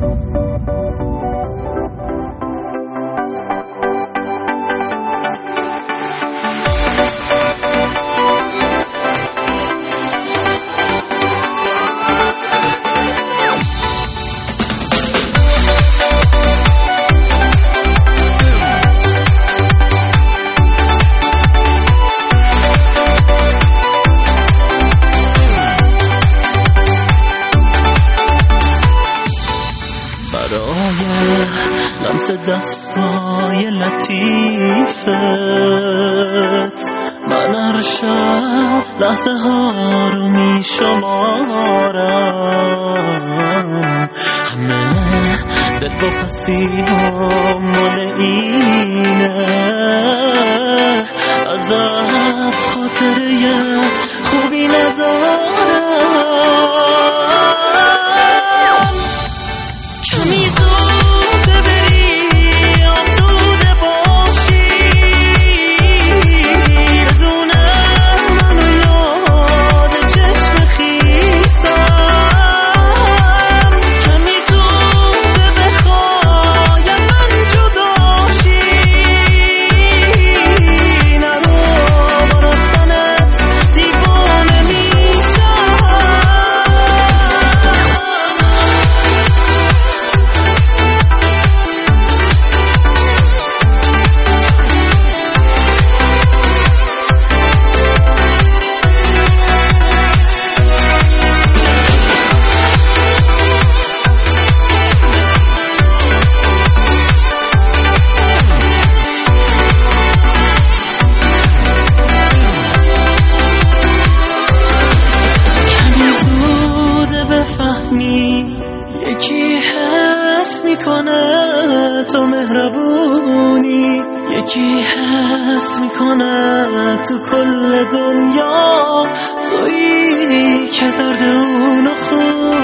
لمس دستای لطیفت من هر شب لحظه ها رو می شمارم، همه دل با پسی ها مال اینه، ازت خاطره خوبی ندارم. کمی زوده بری آسوده باشی، بدونه منو یاد چشم خیسم. کمی زوده بخوای از من جداشی، نرو با رفتنت دیوانه میشم. یکی حس میکنه تو مهربونی، یکی حس میکنه تو کل دنیا تویی که درد اونو خون